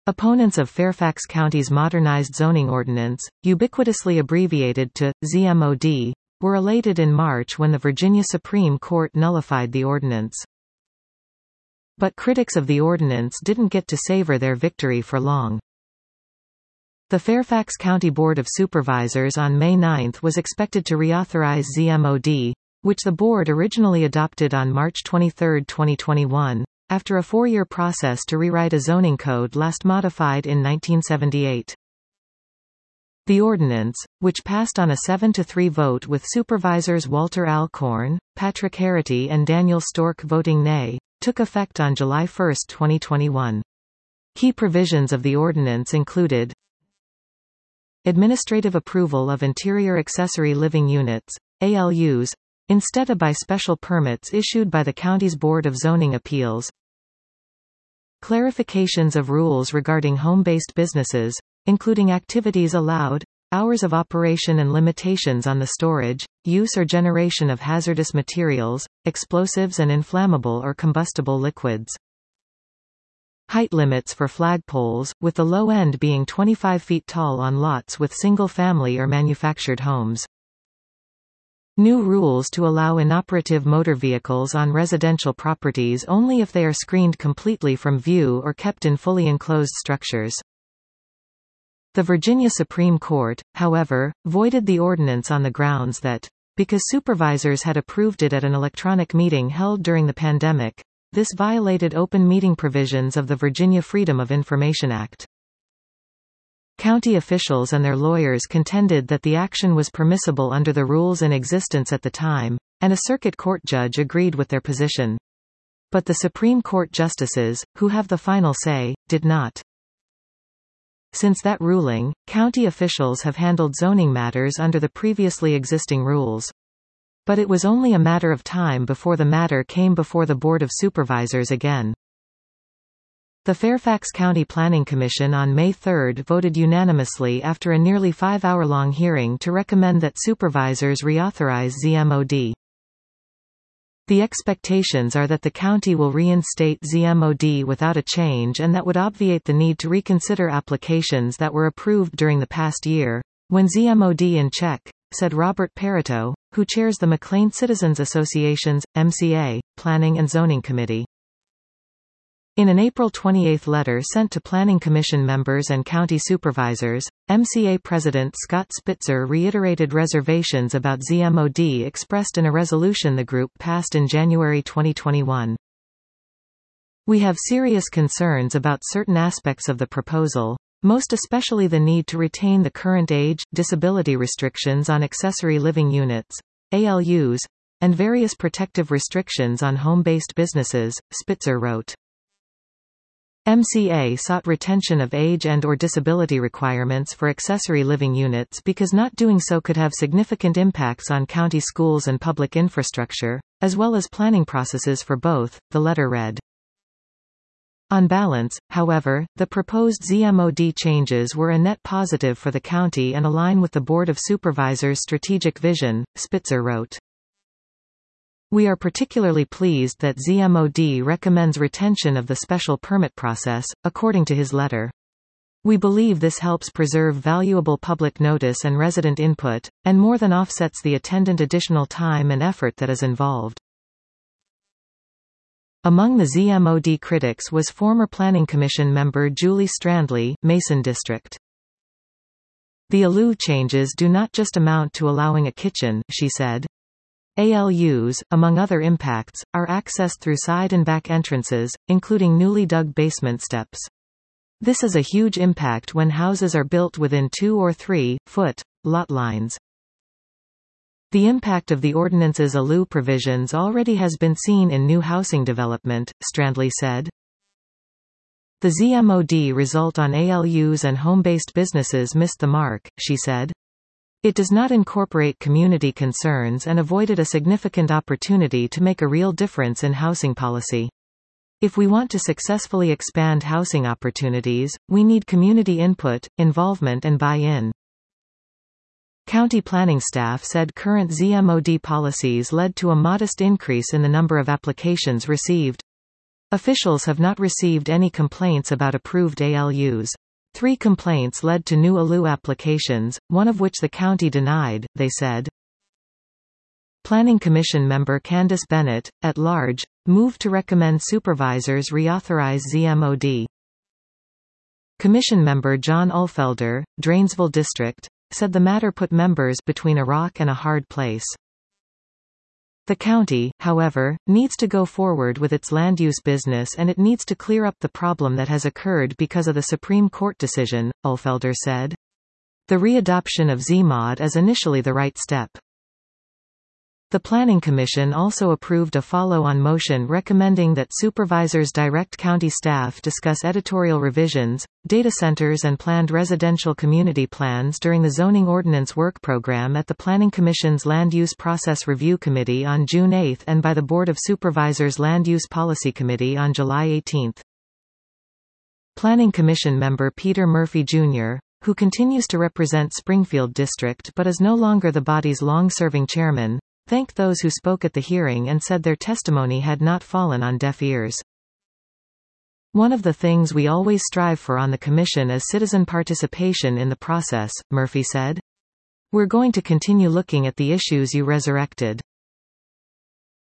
Opponents of Fairfax County's modernized zoning ordinance, ubiquitously abbreviated to ZMOD, were elated in March when the Virginia Supreme Court nullified the ordinance. But critics of the ordinance didn't get to savor their victory for long. The Fairfax County Board of Supervisors on May 9 was expected to reauthorize ZMOD, which the board originally adopted on March 23, 2021, after a 4-year process to rewrite a zoning code last modified in 1978. The ordinance, which passed on a 7-3 vote with Supervisors Walter Alcorn, Patrick Harity and Daniel Stork voting nay, took effect on July 1, 2021. Key provisions of the ordinance included administrative approval of interior accessory living units, ALUs, instead of by special permits issued by the county's Board of Zoning Appeals, clarifications of rules regarding home-based businesses, including activities allowed, hours of operation and limitations on the storage, use or generation of hazardous materials, explosives and inflammable or combustible liquids. Height limits for flagpoles, with the low end being 25 feet tall on lots with single-family or manufactured homes. New rules to allow inoperative motor vehicles on residential properties only if they are screened completely from view or kept in fully enclosed structures. The Virginia Supreme Court, however, voided the ordinance on the grounds that, because supervisors had approved it at an electronic meeting held during the pandemic, this violated open meeting provisions of the Virginia Freedom of Information Act. County officials and their lawyers contended that the action was permissible under the rules in existence at the time, and a circuit court judge agreed with their position. But the Supreme Court justices, who have the final say, did not. Since that ruling, county officials have handled zoning matters under the previously existing rules. But it was only a matter of time before the matter came before the Board of Supervisors again. The Fairfax County Planning Commission on May 3 voted unanimously after a nearly 5-hour-long hearing to recommend that supervisors reauthorize ZMOD. The expectations are that the county will reinstate ZMOD without a change, and that would obviate the need to reconsider applications that were approved during the past year. When ZMOD in check, said Robert Perito, who chairs the McLean Citizens Association's, MCA, Planning and Zoning Committee. In an April 28 letter sent to Planning Commission members and county supervisors, MCA President Scott Spitzer reiterated reservations about ZMOD expressed in a resolution the group passed in January 2021. We have serious concerns about certain aspects of the proposal, most especially the need to retain the current age, disability restrictions on accessory living units, ALUs, and various protective restrictions on home-based businesses, Spitzer wrote. MCA sought retention of age and/or disability requirements for accessory living units because not doing so could have significant impacts on county schools and public infrastructure, as well as planning processes for both, the letter read. On balance, however, the proposed ZMOD changes were a net positive for the county and align with the Board of Supervisors' strategic vision, Spitzer wrote. We are particularly pleased that ZMOD recommends retention of the special permit process, according to his letter. We believe this helps preserve valuable public notice and resident input, and more than offsets the attendant additional time and effort that is involved. Among the ZMOD critics was former Planning Commission member Julie Strandley, Mason District. The ALU changes do not just amount to allowing a kitchen, she said. ALUs, among other impacts, are accessed through side and back entrances, including newly dug basement steps. This is a huge impact when houses are built within 2 or 3 foot lot lines. The impact of the ordinance's ALU provisions already has been seen in new housing development, Strandley said. The ZMOD result on ALUs and home-based businesses missed the mark, she said. It does not incorporate community concerns and avoided a significant opportunity to make a real difference in housing policy. If we want to successfully expand housing opportunities, we need community input, involvement and buy-in. County planning staff said current ZMOD policies led to a modest increase in the number of applications received. Officials have not received any complaints about approved ALUs. 3 complaints led to new ALU applications, one of which the county denied, they said. Planning Commission member Candice Bennett, at large, moved to recommend supervisors reauthorize ZMOD. Commission member John Ulfelder, Drainsville District, said the matter put members between a rock and a hard place. The county, however, needs to go forward with its land use business and it needs to clear up the problem that has occurred because of the Supreme Court decision, Ulfelder said. The readoption of ZMOD is initially the right step. The Planning Commission also approved a follow-on motion recommending that supervisors direct county staff discuss editorial revisions, data centers and planned residential community plans during the Zoning Ordinance Work Program at the Planning Commission's Land Use Process Review Committee on June 8 and by the Board of Supervisors' Land Use Policy Committee on July 18. Planning Commission member Peter Murphy, Jr., who continues to represent Springfield District but is no longer the body's long-serving chairman, thanked those who spoke at the hearing and said their testimony had not fallen on deaf ears. One of the things we always strive for on the Commission is citizen participation in the process, Murphy said. We're going to continue looking at the issues you resurrected.